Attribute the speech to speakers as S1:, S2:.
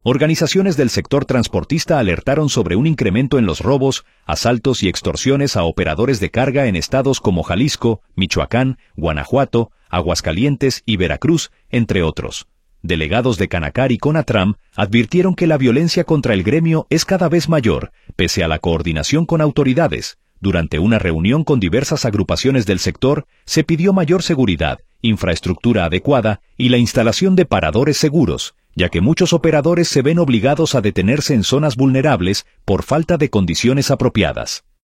S1: Organizaciones del sector transportista alertaron sobre un incremento en los robos, asaltos y extorsiones a operadores de carga en estados como Jalisco, Michoacán, Guanajuato, Aguascalientes y Veracruz, entre otros. Delegados de Canacar y Conatram advirtieron que la violencia contra el gremio es cada vez mayor, pese a la coordinación con autoridades. Durante una reunión con diversas agrupaciones del sector, se pidió mayor seguridad, infraestructura adecuada y la instalación de paradores seguros, ya que muchos operadores se ven obligados a detenerse en zonas vulnerables por falta de condiciones apropiadas.